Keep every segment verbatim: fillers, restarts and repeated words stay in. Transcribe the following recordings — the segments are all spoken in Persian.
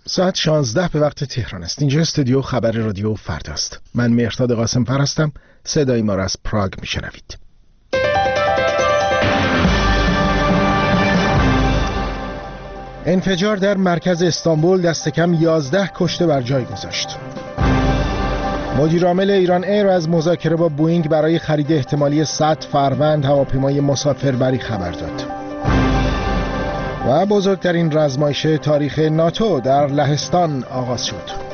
ساعت شانزده به وقت تهران است. اینجا استودیو خبر رادیو فردا است. من مهرداد قاسم‌فر هستم. صدای ما را از پراگ میشنوید. انفجار در مرکز استانبول دست کم یازده کشته بر جای گذاشت. مدیر عامل ایران ایر از مذاکره با بوئینگ برای خرید احتمالی صد فروند هواپیمای مسافربری خبر داد. و بزرگترین رزمایش تاریخ ناتو در لهستان آغاز شد.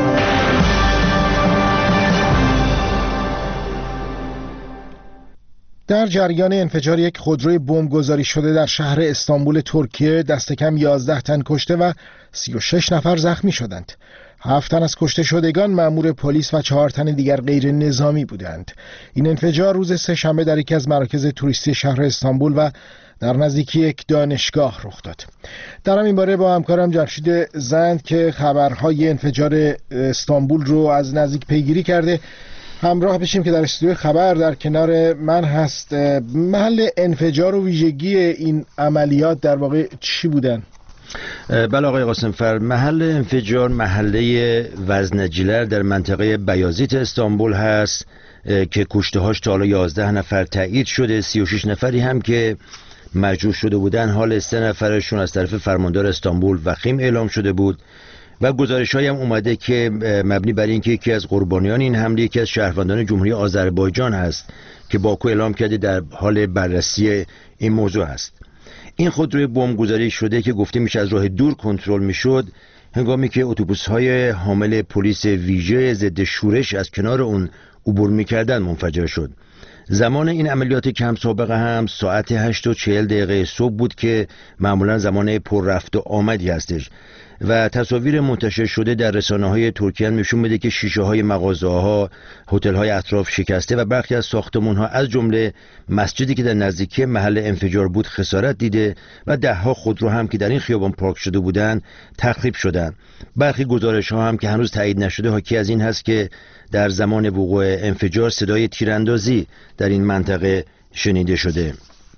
در جریان انفجار یک خودروی بمبگذاری شده در شهر استانبول ترکیه دست کم یازده تن کشته و سی و شش نفر زخمی شدند. هفت تن از کشته شدگان مأمور پلیس و چهار تن دیگر غیر نظامی بودند. این انفجار روز سه‌شنبه در یکی از مراکز توریستی شهر استانبول و در نزدیکی یک دانشگاه رخ داد. در همین باره با همکارم جمشید زند که خبرهای انفجار استانبول رو از نزدیک پیگیری کرده همراه بشیم که در استودیو خبر در کنار من هست. محل انفجار و ویژگی این عملیات در واقع چی بودن؟ بله آقای قاسم‌فر، محل انفجار محله وزنجیلر در منطقه بیازیت استانبول هست که کشته‌هاش تا حالا یازده نفر تایید شده، سی و شش نفری هم که مجروح شده بودن. حال سه نفرشون از طرف فرماندار استانبول وخیم اعلام شده بود و گزارش‌هایی هم اومده که مبنی بر اینکه یکی از قربانیان این حمله یکی از شهروندان جمهوری آذربایجان هست که باکو اعلام کرده در حال بررسی این موضوع است. این خودروی بمبگذاری شده که گفته میشه از راه دور کنترل میشد، هنگامی که اتوبوس‌های حامل پلیس ویژه ضد شورش از کنار اون عبور میکردن منفجر شد. زمان این عملیات کم سابقه هم ساعت هشت و چهل دقیقه صبح بود که معمولا زمان پر رفت و آمدی هستش و تصاویر منتشر شده در رسانه‌های ترکیه نشون میده که شیشه‌های مغازه‌ها، هتل‌های اطراف شکسته و برخی از ساختمان‌ها از جمله مسجدی که در نزدیکی محل انفجار بود خسارت دیده و ده‌ها خودرو هم که در این خیابان پارک شده بودند تخریب شدند. برخی گزارش‌ها هم که هنوز تایید نشده حاکی از این هست که در زمان وقوع انفجار صدای تیراندازی در این منطقه شنیده شده.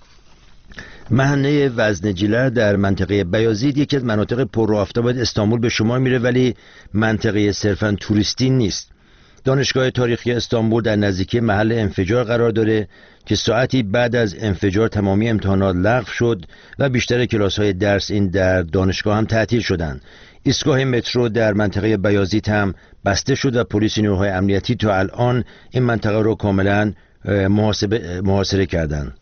محله وزنجیلر در منطقه بیازیت یکی از مناطق پر رو آفتاب استانبول به شمار میره، ولی منطقه صرفاً توریستی نیست. دانشگاه تاریخی استانبول در نزدیکی محل انفجار قرار داره که ساعتی بعد از انفجار تمامی امتحانات لغو شد و بیشتر کلاس‌های درس این در دانشگاه هم تعطیل شدند. ایستگاه مترو در منطقه بیازیت هم بسته شد و پلیس نیروهای امنیتی تا الان این منطقه رو کاملا محاصره محاصره کردند.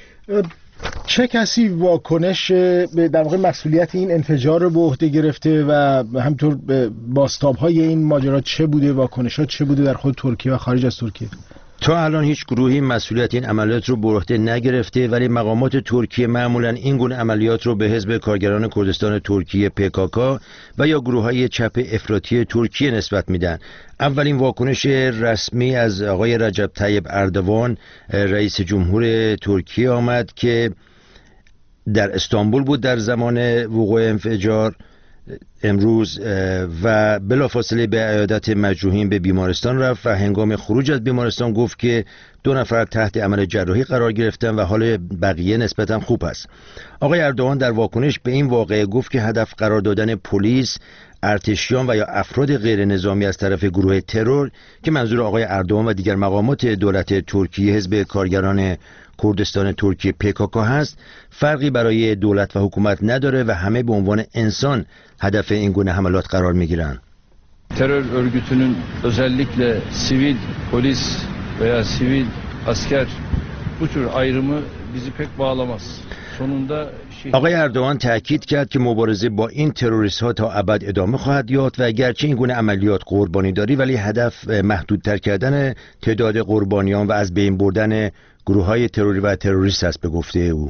چه کسی واکنش در واقع مسئولیت این انفجار رو به عهده گرفته و همینطور بازتاب‌های این ماجرا چه بوده، واکنش‌ها چه بوده در خود ترکیه و خارج از ترکیه؟ تا الان هیچ گروهی مسئولیت این عملیات رو به عهده نگرفته، ولی مقامات ترکیه معمولا این گونه عملیات رو به حزب کارگران کردستان ترکیه پی کی کی و یا گروه‌های چپ افراطی ترکیه نسبت میدن. اولین واکنش رسمی از آقای رجب طیب اردوان رئیس جمهور ترکیه آمد که در استانبول بود در زمان وقوع انفجار امروز و بلافاصله به عیادت مجروحین به بیمارستان رفت و هنگام خروج از بیمارستان گفت که دو نفر تحت عمل جراحی قرار گرفتن و حال بقیه نسبتا خوب است. آقای اردوان در واکنش به این واقعه گفت که هدف قرار دادن پلیس، ارتشیان و یا افراد غیر نظامی از طرف گروه ترور که منظور آقای اردوان و دیگر مقامات دولت ترکیه حزب کارگران کردستان ترکیه پی کی کی هست فرقی برای دولت و حکومت نداره و همه به عنوان انسان هدف این گونه حملات قرار میگیرن. Terör örgütünün özellikle sivil polis veya sivil asker bu tür ayrımı bizi pek bağlamaz. Sonunda آقای اردوان تأکید کرد که مبارزه با این تروریست ها تا ابد ادامه خواهد یافت و اگرچه این گونه عملیات قربانی داری ولی هدف محدودتر کردن تعداد قربانیان و از بین بردن گروه های تروری و تروریست است به گفته او.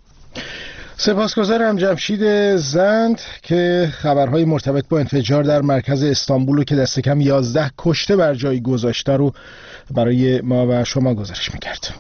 سپاسگزارم جمشید زند که خبرهای مرتبط با انفجار در مرکز استانبول که دست کم یازده کشته بر جای گذاشته رو برای ما و شما گزارش میکرد.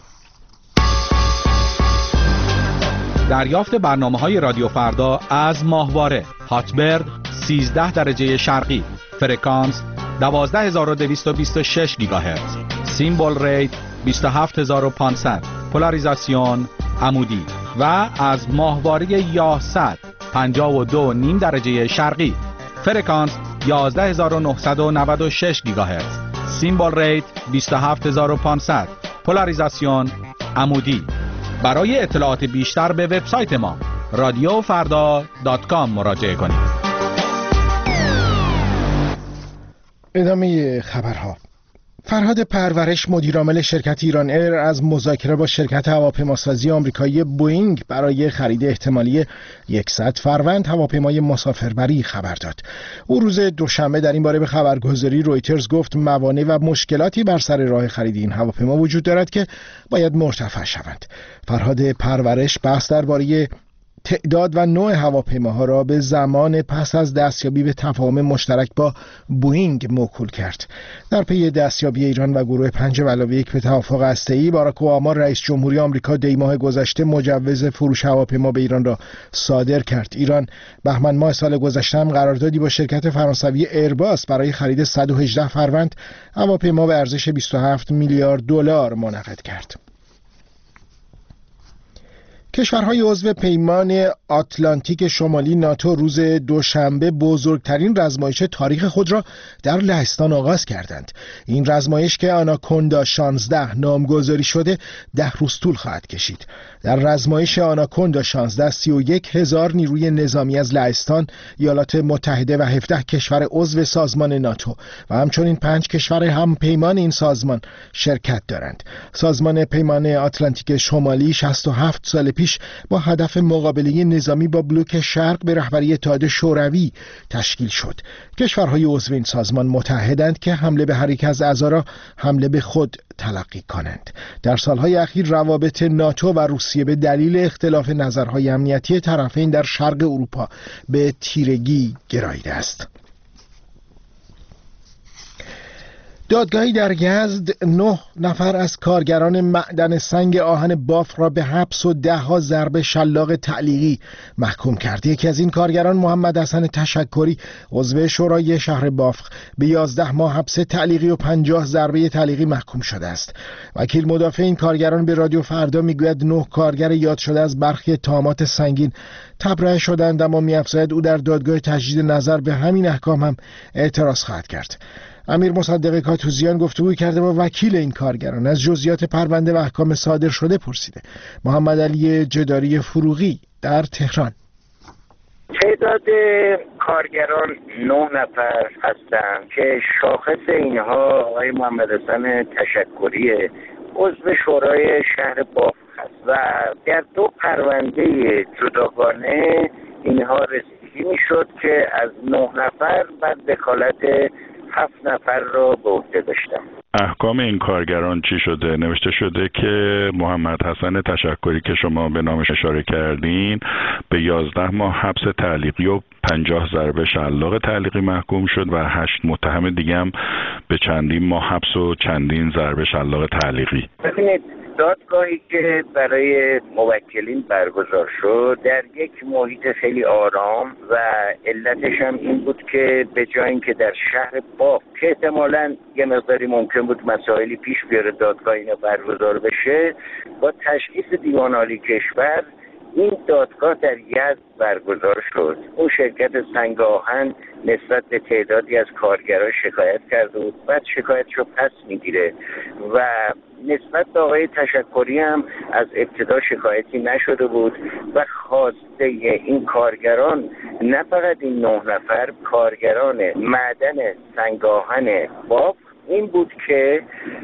دریافت برنامه‌های رادیو فردا از ماهواره هاتبرد سیزده درجه شرقی، فرکانس دوازده هزار و دویست و بیست و شش گیگاهرتز، سیمبل ریت بیست و هفت هزار و پانصد، پولاریزاسیون عمودی و از ماهواره یاهصد پنجاه و دو و نیم درجه شرقی. فرکانس یازده هزار و نهصد و نود و شش گیگاهرتز، سیمبل ریت بیست و هفت هزار و پانصد، پولاریزاسیون عمودی. برای اطلاعات بیشتر به وبسایت ما رادیو فردا دات کام مراجعه کنید. ادامه خبرها. فرهاد پرورش مدیرعامل شرکت ایران ایر از مذاکره با شرکت هواپیماسازی آمریکایی بوئینگ برای خرید احتمالی صد فروند هواپیمای مسافربری خبر داد. او روز دوشنبه در این باره به خبرگزاری رویترز گفت موانع و مشکلاتی بر سر راه خرید این هواپیما وجود دارد که باید مرتفع شوند. فرهاد پرورش بحث درباره تعداد و نوع هواپیماها را به زمان پس از دستیابی به تفاهم مشترک با بوئینگ موکول کرد. در پی دستیابی ایران و گروه پنج به علاوه یک به توافق هسته‌ای، باراک اوباما رئیس جمهوری آمریکا دی ماه گذشته مجوز فروش هواپیما به ایران را صادر کرد. ایران بهمن ماه سال گذشته هم قراردادی با شرکت فرانسوی ایرباس برای خرید صد و هجده فروند هواپیما به ارزش بیست و هفت میلیارد دلار منعقد کرد. کشورهای عضو پیمان آتلانتیک شمالی ناتو روز دوشنبه بزرگترین رزمایش تاریخ خود را در لهستان آغاز کردند. این رزمایش که آناکوندا شانزده نامگذاری شده ده روز طول خواهد کشید. در رزمایش آناکوندا شانزده سی و یک هزار نیروی نظامی از لهستان، ایالات متحده و هفده کشور عضو سازمان ناتو و همچنین پنج کشور هم پیمان این سازمان شرکت دارند. سازمان پیمان آتلانتیک شمالی شصت و هفت سال پیش با هدف مقابله نظامی با بلوک شرق به رهبری اتحاد شوروی تشکیل شد. کشورهای عضو این سازمان متحدند که حمله به هر یک از اعضا را حمله به خود تلقی کنند. در سالهای اخیر روابط ناتو و روسیه به دلیل اختلاف نظرهای امنیتی طرفین در شرق اروپا به تیرگی گراییده است. دادگاهی در یزد نه نفر از کارگران معدن سنگ آهن بافق را به حبس و ده ها ضربه شلاق تعلیقی محکوم کرد. یکی از این کارگران محمد حسن تشکری عضو شورای شهر بافق به یازده ماه حبس تعلیقی و پنجاه ضربه تعلیقی محکوم شده است. وکیل مدافع این کارگران به رادیو فردا میگوید نه کارگر یاد شده از برخی اتهامات سنگین تبرئه شدند، اما می‌افزاید او در دادگاه تجدید نظر به همین احکام هم اعتراض خواهد کرد. امیر مصدق کاتوزیان گفتگو کرده با وکیل این کارگران، از جزئیات پرونده و احکام صادر شده پرسیده. محمد علی جداری فروغی در تهران. تعداد کارگران نه نفر هستند که شاخص اینها آقای محمد حسن تشکری عضو شورای شهر بافق است و در دو پرونده جداگانه اینها رسیدگی میشد که از نه نفر بعد وکالت هفت نفر را به عهده داشتم. احکام این کارگران چی شده؟ نوشته شده که محمد حسن تشکری که شما به نامش اشاره کردین به یازده ماه حبس تعلیقی و پنجاه ضربه شلاق تعلیقی محکوم شد و هشت متهم دیگه هم به چندین ماه حبس و چندین ضربه شلاق تعلیقی. ببینید، دادگاهی که برای موکلین برگزار شد در یک محیط خیلی آرام و علتش هم این بود که به جای اینکه در شهر بافق که احتمالاً یه مقداری ممکن بود مسائلی پیش بیاره دادگاه اینا برگزار بشه، با تشخیص دیوان عالی کشور این دادگاه در یزد برگزار شد. اون شرکت سنگ آهن نسبت به تعدادی از کارگران شکایت کرده بود، بعد شکایتشو پس میگیره و نسبت به آقای تشکری هم از ابتدا شکایتی نشده بود و خواسته این کارگران، نه فقط این نه نفر کارگران معدن سنگ آهن بافق، این بود که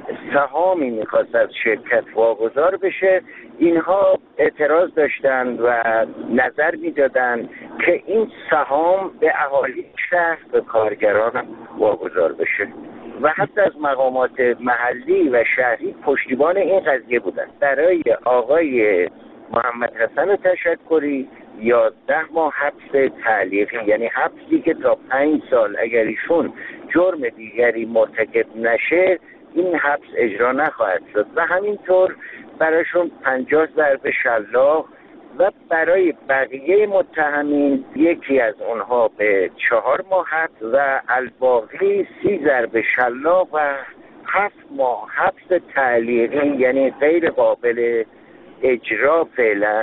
سهامی میخواست از شرکت واگذار بشه. اینها اعتراض داشتند و نظر میدادند که این سهام به اهالی شهر، به کارگران واگذار بشه و حتی از مقامات محلی و شهری پشتیبان این قضیه بودند. برای آقای محمد حسن تشکری یازده ماه حبس تعلیقی، یعنی حبسی که تا پنج سال اگر ایشون جرم دیگری مرتکب نشه این حبس اجرا نخواهد شد و همینطور برایشون پنجاه ضربه شلاق و برای بقیه متهمین یکی از اونها به چهار ماه حبس و الباقی سی ضربه شلاق و هفت ماه حبس تعلیقی، یعنی غیر قابل اجرا فعلا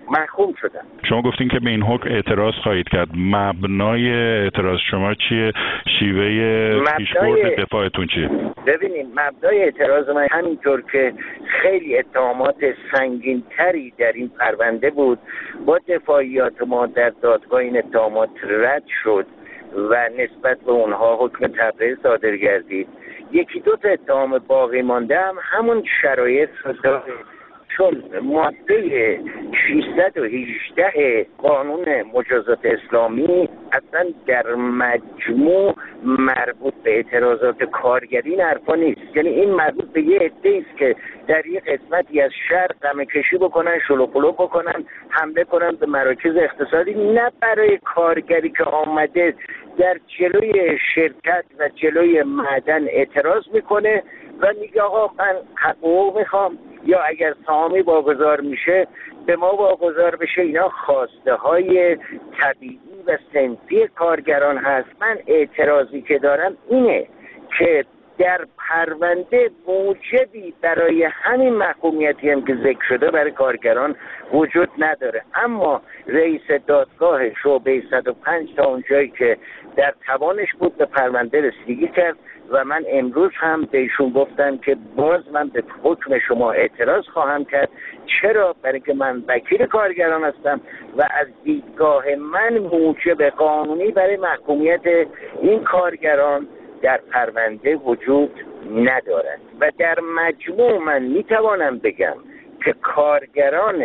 محکوم شدن. شما گفتین که به این حکم اعتراض خواهید کرد. مبنای اعتراض شما چیه؟ شیوه پیشبرد دفاعتون چیه؟ ببینید مبنای اعتراض من همینطور که خیلی اتهامات سنگین‌تری در این پرونده بود، با دفاعیات ما در دادگاه این اتهامات رد شد و نسبت به اونها حکم تبرئه صادر گردید. یکی دو تا اتهام باقی مانده هم همون شرایط رو داره، چون ماده ششصد و هجده قانون مجازات اسلامی اصلا در مجموع مربوط به اعتراضات کارگری این حرفا نیست. یعنی این مربوط به یه عده‌ای است که در یک قسمتی از شهر قمه کشی بکنن، شلوغ بکنن، حمله کنن به مراکز اقتصادی، نه برای کارگری که آمده در جلوی شرکت و جلوی معدن اعتراض میکنه و میگه آقا من حقوق میخوام یا اگر سهامی واگذار میشه به ما واگذار بشه. اینا خواسته های طبیعی و صنفی کارگران هست. من اعتراضی که دارم اینه که در پرونده موجبی برای همین محکومیتی هم که ذکر شده برای کارگران وجود نداره، اما رئیس دادگاه شعبه صد و پنج تا اونجایی که در توانش بود به پرونده رسیدگی کرد و من امروز هم به ایشون گفتم که باز من به حکم شما اعتراض خواهم کرد. چرا؟ برای که من وکیل کارگران هستم و از دیدگاه من موجب قانونی برای محکومیت این کارگران در پرونده وجود ندارد و در مجموع من میتوانم بگم که کارگران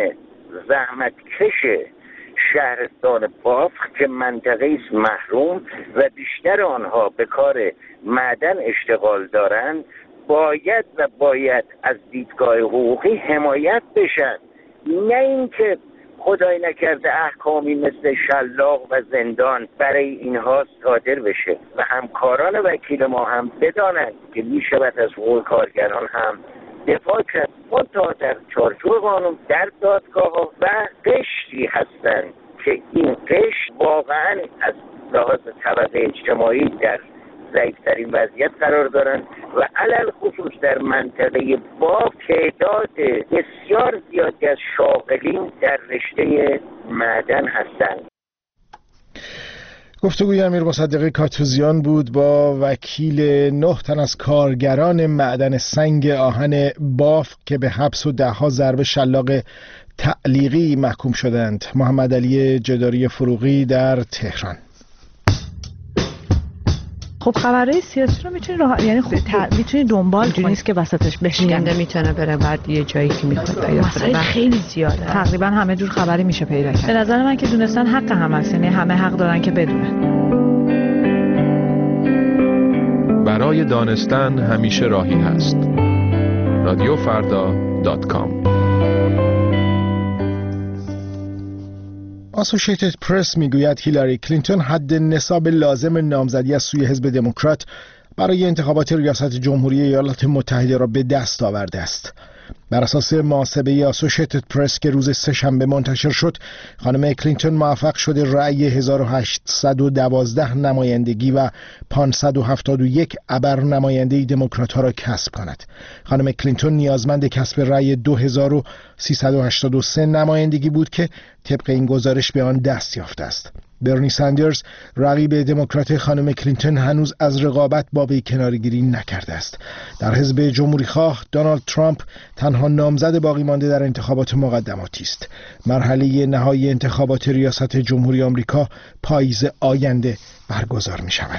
زحمتکش شهرستان بافق که منطقه است محروم و بیشتر آنها به کار معدن اشتغال دارند باید و باید از دیدگاه حقوقی حمایت بشن، نه اینکه خدای نکرده احکامی مثل شلاق و زندان برای اینها صادر بشه و همکاران وکیل ما هم بدانند که میشود از حقوق کارگران هم دفاع کرد. منتها در چارچوب قانون در دادگاه ها و قشری هستند که این قشر واقعا از لحاظ طبقه اجتماعی در ضعیف‌ترین وضعیت قرار دارند و علل خصوص در منطقه با تعداد بسیار زیادی از شاغلین در رشته معدن هستند. گفتگوی امیر مصدق کاتوزیان بود با وکیل نه تن از کارگران معدن سنگ آهن بافق که به حبس و ده‌ها ضربه شلاق تعلیقی محکوم شدند. محمد علی جداری فروغی در تهران. خب خبرهای سیاسی رو میتونی راه... یعنی خب ت... میتونی دنبال کنی، نیست که وسطش بشکنده میتونه بره بعد یه جایی که میخواد پیدا کنه. خیلی زیاده، تقریبا همه جور خبری میشه پیدا کرد. به نظر من که دونستن حق هم هست، یعنی همه حق دارن که بدونن. برای دانستن همیشه راهی هست. رادیو فردا دات کام. اسوسییتد پرس میگوید هیلاری کلینتون حد نصاب لازم نامزدی از سوی حزب دموکرات برای انتخابات ریاست جمهوری ایالات متحده را به دست آورده است. بر اساس محاسبه اسوسییتد پرس که روز سه‌شنبه منتشر شد، خانم کلینتون موفق شده رأی هزار و هشتصد و دوازده نمایندگی و پانصد و هفتاد و یک ابر نماینده دموکرات‌ها را کسب کند. خانم کلینتون نیازمند کسب رأی دو هزار و سیصد و هشتاد و سه نمایندگی بود که طبق این گزارش به آن دست یافته است. برنی ساندرز رقیب دموکرات خانم کلینتون هنوز از رقابت با وی کناره‌گیری نکرده است. در حزب جمهوری خواه دونالد ترامپ تنها نامزد باقی مانده در انتخابات مقدماتی است. مرحله نهایی انتخابات ریاست جمهوری آمریکا پاییز آینده برگزار می شود.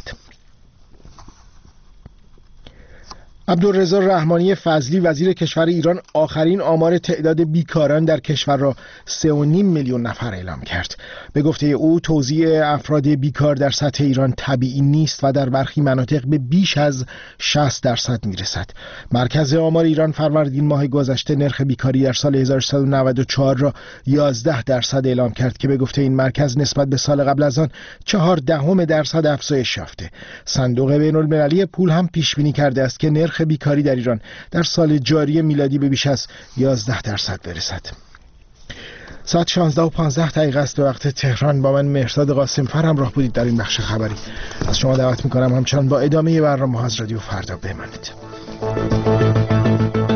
عبدالرضا رحمانی فضلی وزیر کشور ایران آخرین آمار تعداد بیکاران در کشور را سه و نیم میلیون نفر اعلام کرد. به گفته او توزیع افراد بیکار در سطح ایران طبیعی نیست و در برخی مناطق به بیش از شصت درصد میرسد. مرکز آمار ایران فروردین ماه گذشته نرخ بیکاری در سال هزار و سیصد و نود و چهار را یازده درصد اعلام کرد که به گفته این مرکز نسبت به سال قبل از آن چهار دهم درصد افزایش یافته. صندوق بین المللی پول هم پیش بینی کرده است که نرخ بیکاری در ایران در سال جاری میلادی به بیش از یازده درصد برسد. ساعت شانزده و پانزده دقیقه است به وقت تهران. با من مهرداد قاسمفر همراه بودید در این بخش خبری. از شما دعوت میکنم همچنان با ادامه برنامه از رادیو فردا بمانید.